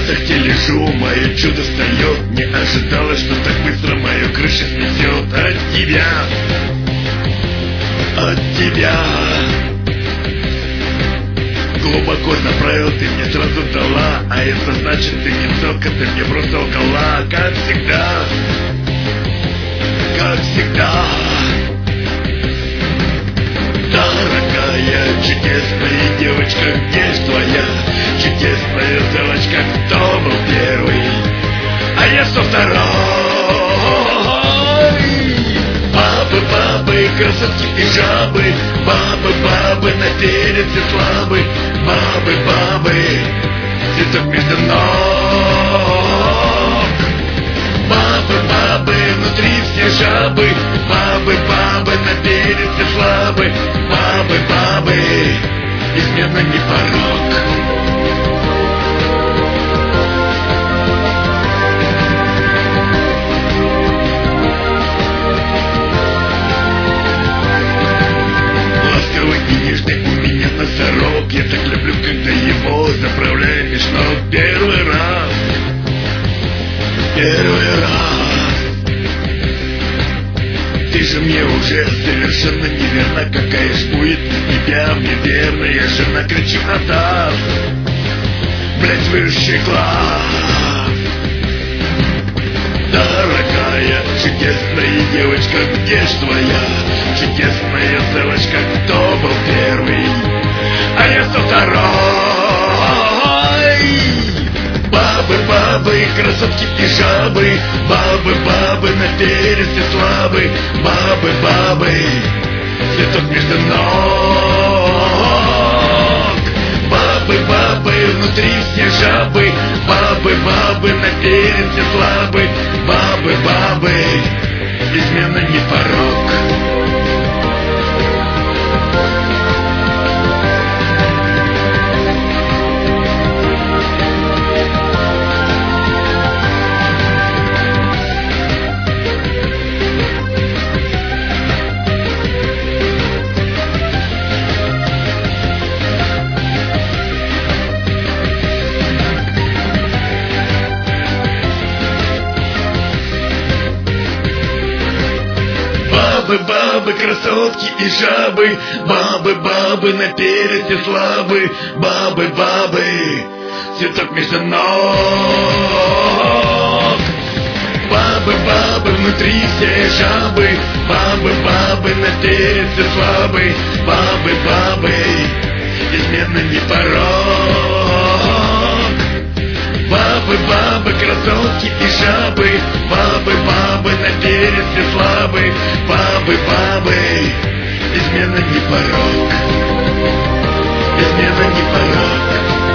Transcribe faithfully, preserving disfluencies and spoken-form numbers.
тахте лежу, мое чудо встает. Не ожидала, что так быстро мою крышу снесет. От тебя, от тебя глубоко направил, ты мне сразу дала. А это значит, ты не только, ты мне просто лгала. Как всегда, как всегда. Дорогая, чудесная девочка, где ж твоя чудесная девочка? Кто был первый, а я что второй? Бабы, бабы, красотки и жабы, бабы, бабы, наперед все слабы, бабы, бабы, цветок между ног. Бабы, бабы, внутри все жабы, бабы, бабы, наперед все слабы, бабы, бабы, измена не порог. Ласковый и нежный у меня носорог, я так люблю, когда его заправляю меж ног. Первый раз, первый раз. Ты же мне уже совершенно неверна, какая ж будет тебя мне верная жена. Кричу Натас, блять, выросший глаз. Дорогая, чудесная девочка, где ж твоя чудесная девочка? Кто был первый, а я что второй? Бабы, бабы, красотки и жабы, бабы, бабы, наперед все слабы, бабы, бабы, цветок между ног. Бабы, бабы, внутри все жабы, бабы, бабы, наперед все слабы, бабы, бабы, измена не порог. Бабы, бабы, красотки и жабы, бабы, бабы, наперед все слабы, бабы, бабы, цветок между ног. Бабы, бабы, внутри все жабы, бабы, бабы, наперед все слабы, бабы, бабы, измена не порог. Бабы, бабы, красотки и жабы, бабы, бабы, наперед все слабы, бабы, бабы, измена не порог, измена не порог.